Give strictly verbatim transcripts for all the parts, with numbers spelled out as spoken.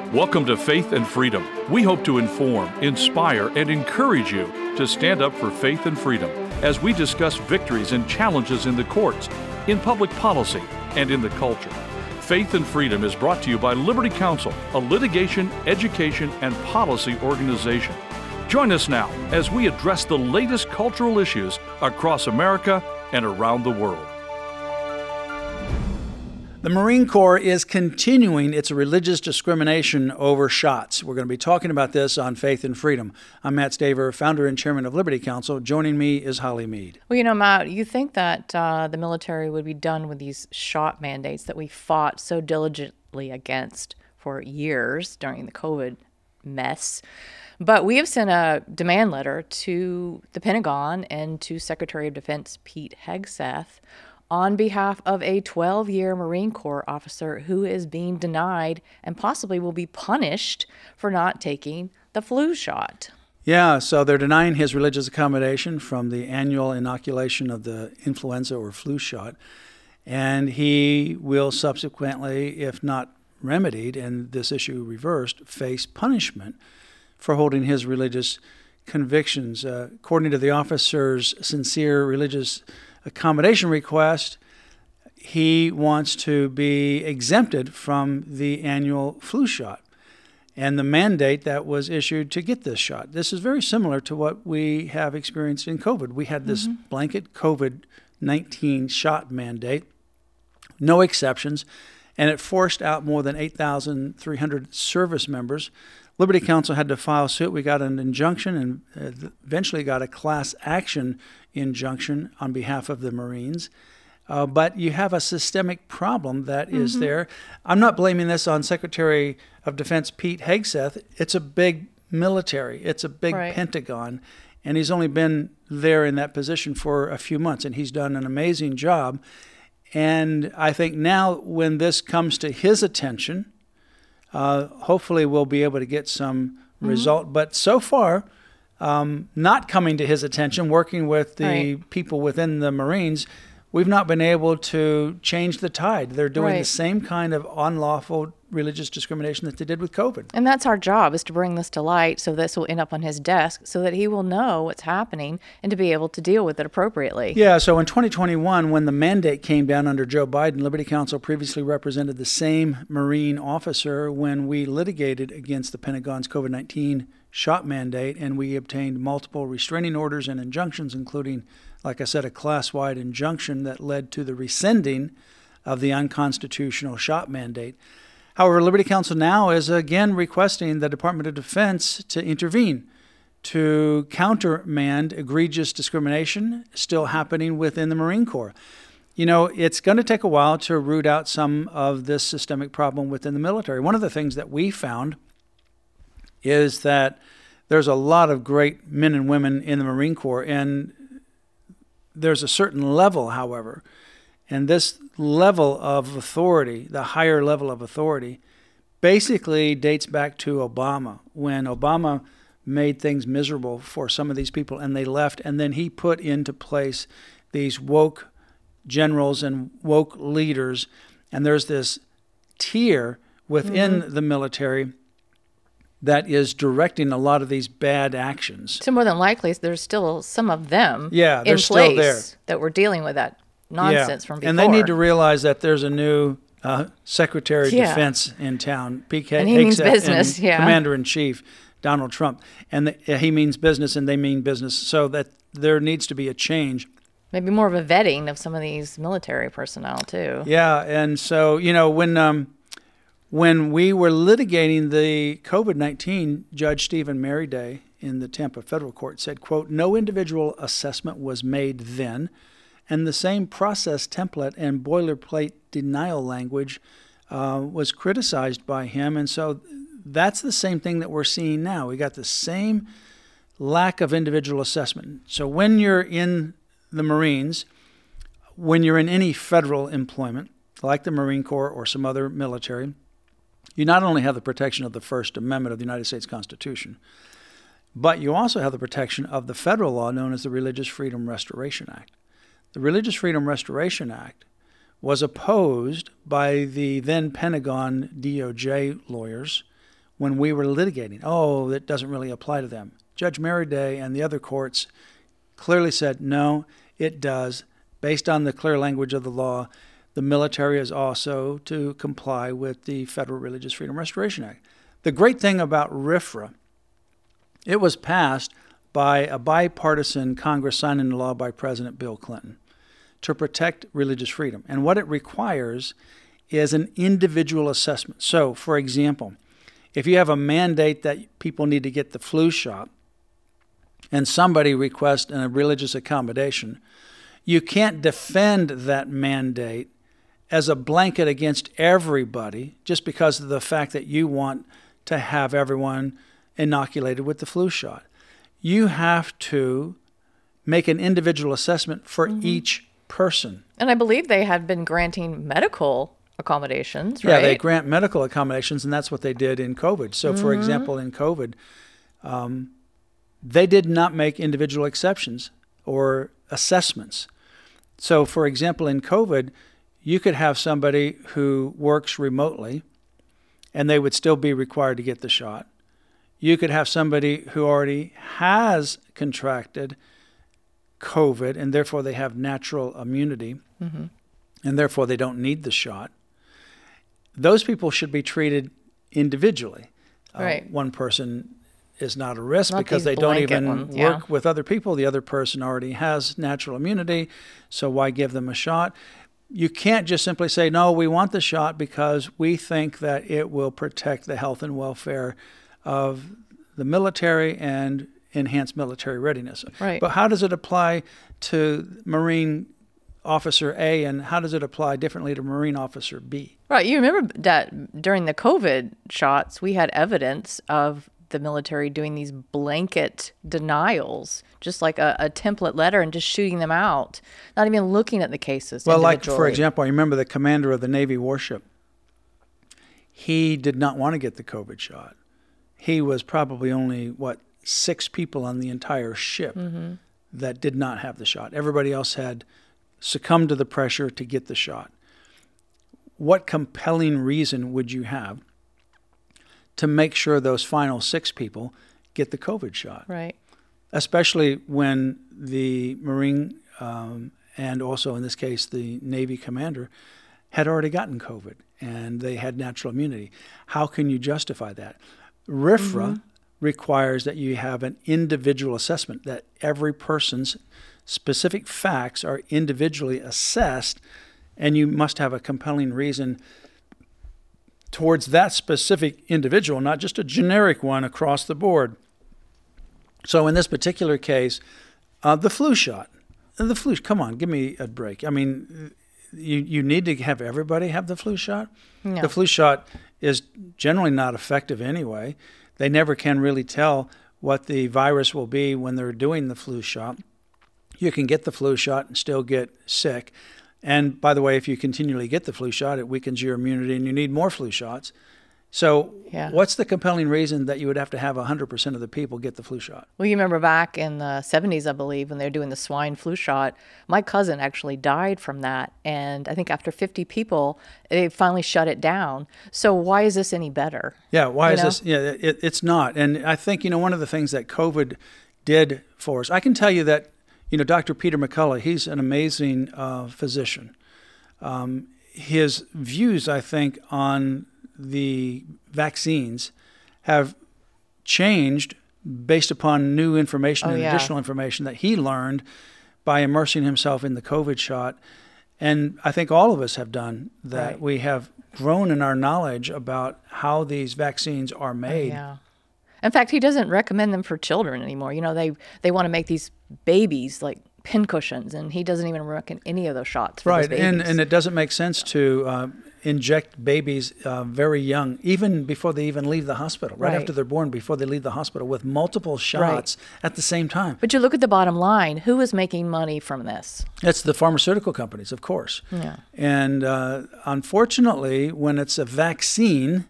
Welcome to Faith and Freedom. We hope to inform, inspire, and encourage you to stand up for faith and freedom as we discuss victories and challenges in the courts, in public policy, and in the culture. Faith and Freedom is brought to you by Liberty Counsel, a litigation, education, and policy organization. Join us now as we address the latest cultural issues across America and around the world. The Marine Corps is continuing its religious discrimination over shots. We're going to be talking about this on Faith and Freedom. I'm Matt Staver, founder and chairman of Liberty Counsel. Joining me is Holly Mead. Well, you know, Matt, you think that uh, the military would be done with these shot mandates that we fought so diligently against for years during the COVID mess. But we have sent a demand letter to the Pentagon and to Secretary of Defense Pete Hegseth on behalf of a twelve-year Marine Corps officer who is being denied and possibly will be punished for not taking the flu shot. Yeah, so they're denying his religious accommodation from the annual inoculation of the influenza or flu shot, and he will subsequently, if not remedied and this issue reversed, face punishment for holding his religious convictions. Uh, according to the officer's sincere religious accommodation request, he wants to be exempted from the annual flu shot and the mandate that was issued to get this shot. This is very similar to what we have experienced in COVID. We had this mm-hmm. blanket COVID nineteen shot mandate, no exceptions, and it forced out more than eight thousand three hundred service members. Liberty Counsel had to file suit. We got an injunction and eventually got a class action injunction on behalf of the Marines. Uh, but you have a systemic problem that mm-hmm. is there. I'm not blaming this on Secretary of Defense Pete Hegseth. It's a big military. It's a big right. Pentagon. And he's only been there in that position for a few months, and he's done an amazing job. And I think now when this comes to his attention, Uh, hopefully we'll be able to get some mm-hmm. result. But so far, um, not coming to his attention, working with the right. people within the Marines, we've not been able to change the tide. They're doing right. the same kind of unlawful religious discrimination that they did with COVID. And that's our job, is to bring this to light so this will end up on his desk so that he will know what's happening and to be able to deal with it appropriately. Yeah, so in twenty twenty-one, when the mandate came down under Joe Biden, Liberty Counsel previously represented the same Marine officer when we litigated against the Pentagon's COVID nineteen shot mandate, and we obtained multiple restraining orders and injunctions, including, like I said, a class-wide injunction that led to the rescinding of the unconstitutional shot mandate. However, Liberty Counsel now is again requesting the Department of Defense to intervene to countermand egregious discrimination still happening within the Marine Corps. You know, it's going to take a while to root out some of this systemic problem within the military. One of the things that we found is that there's a lot of great men and women in the Marine Corps, and there's a certain level, however, and this level of authority, the higher level of authority, basically dates back to Obama, when Obama made things miserable for some of these people and they left, and then he put into place these woke generals and woke leaders, and there's this tier within mm-hmm. the military that is directing a lot of these bad actions. So more than likely, there's still some of them yeah, in they're place still there. that were dealing with that nonsense yeah. from before. And they need to realize that there's a new uh, Secretary of yeah. Defense in town, P K and he means business, and yeah. Commander-in-Chief Donald Trump, and the, uh, he means business and they mean business, so that there needs to be a change. Maybe more of a vetting of some of these military personnel too. Yeah, and so, you know, when um, when we were litigating the COVID nineteen, Judge Stephen Merriday in the Tampa Federal Court said, quote, "No individual assessment was made then, and the same process template and boilerplate denial language uh, was criticized by him." And so that's the same thing that we're seeing now. We got the same lack of individual assessment. So when you're in the Marines, when you're in any federal employment, like the Marine Corps or some other military, you not only have the protection of the First Amendment of the United States Constitution, but you also have the protection of the federal law known as the Religious Freedom Restoration Act. The Religious Freedom Restoration Act was opposed by the then Pentagon D O J lawyers when we were litigating. Oh, that doesn't really apply to them. Judge Merriday and the other courts clearly said, no, it does. Based on the clear language of the law, the military is also to comply with the Federal Religious Freedom Restoration Act. The great thing about RFRA, it was passed by a bipartisan Congress signed into law by President Bill Clinton to protect religious freedom. And what it requires is an individual assessment. So, for example, if you have a mandate that people need to get the flu shot and somebody requests a religious accommodation, you can't defend that mandate as a blanket against everybody just because of the fact that you want to have everyone inoculated with the flu shot. You have to make an individual assessment for mm-hmm. each person. And I believe they had been granting medical accommodations, right? Yeah, they grant medical accommodations, and that's what they did in COVID. So, mm-hmm. for example, in COVID, um, they did not make individual exceptions or assessments. So, for example, in COVID, you could have somebody who works remotely, and they would still be required to get the shot. You could have somebody who already has contracted COVID, and therefore they have natural immunity, mm-hmm. and therefore they don't need the shot. Those people should be treated individually. Right. Uh, one person is not a risk not because they don't even ones, yeah. work with other people. The other person already has natural immunity, so why give them a shot? You can't just simply say, no, we want the shot because we think that it will protect the health and welfare of the military and enhance military readiness. Right. But how does it apply to Marine Officer A, and how does it apply differently to Marine Officer B? Right. You remember that during the COVID shots, we had evidence of the military doing these blanket denials, just like a, a template letter, and just shooting them out, not even looking at the cases Well, like, individually. for example, I remember the commander of the Navy warship. He did not want to get the COVID shot. He was probably only, what, six people on the entire ship mm-hmm. that did not have the shot. Everybody else had succumbed to the pressure to get the shot. What compelling reason would you have to make sure those final six people get the COVID shot? Right. Especially when the Marine um, and also in this case the Navy commander had already gotten COVID and they had natural immunity. How can you justify that? RFRA mm-hmm. requires that you have an individual assessment, that every person's specific facts are individually assessed, and you must have a compelling reason towards that specific individual, not just a generic one across the board. So in this particular case, uh, the flu shot, the flu, come on, give me a break. I mean, you, you need to have everybody have the flu shot. No. The flu shot is generally not effective anyway. They never can really tell what the virus will be when they're doing the flu shot. You can get the flu shot and still get sick. And by the way, if you continually get the flu shot, it weakens your immunity and you need more flu shots. So yeah. what's the compelling reason that you would have to have one hundred percent of the people get the flu shot? Well, you remember back in the seventies, I believe, when they were doing the swine flu shot, my cousin actually died from that. And I think after fifty people, they finally shut it down. So why is this any better? Yeah, why you is know? this? Yeah, it, it's not. And I think, you know, one of the things that COVID did for us, I can tell you that, you know, Doctor Peter McCullough, he's an amazing uh, physician. Um, his views, I think, on the vaccines have changed based upon new information oh, and yeah. additional information that he learned by immersing himself in the COVID shot. And I think all of us have done that. Right. We have grown in our knowledge about how these vaccines are made. Oh, yeah. In fact, he doesn't recommend them for children anymore. You know, they, they want to make these babies like pincushions, and he doesn't even recommend any of those shots for right. those babies. And, and it doesn't make sense to uh, inject babies uh, very young, even before they even leave the hospital, right, right after they're born, before they leave the hospital, with multiple shots right. at the same time. But you look at the bottom line, who is making money from this? It's the pharmaceutical companies, of course. Yeah. And uh, unfortunately, when it's a vaccine,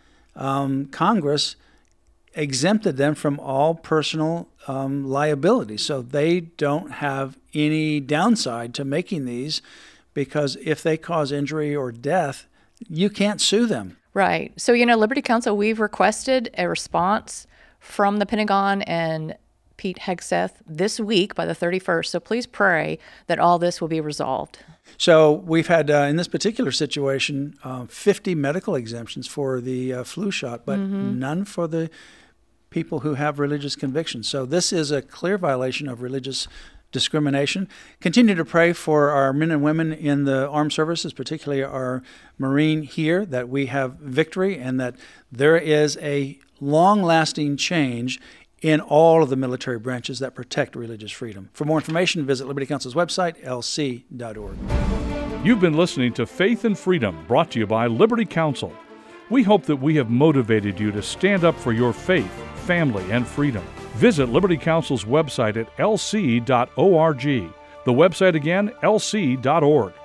um, Congress exempted them from all personal um, liability. So they don't have any downside to making these, because if they cause injury or death, you can't sue them. Right. So, you know, Liberty Counsel, we've requested a response from the Pentagon and Pete Hegseth this week by the thirty-first. So please pray that all this will be resolved. So we've had, uh, in this particular situation, uh, fifty medical exemptions for the uh, flu shot, but mm-hmm. none for the people who have religious convictions. So this is a clear violation of religious discrimination. Continue to pray for our men and women in the armed services, particularly our Marine here, that we have victory and that there is a long-lasting change in all of the military branches that protect religious freedom. For more information, visit Liberty Counsel's website, L C dot org. You've been listening to Faith and Freedom, brought to you by Liberty Counsel. We hope that we have motivated you to stand up for your faith, family, and freedom. Visit Liberty Counsel's website at L C dot org. The website again, L C dot org.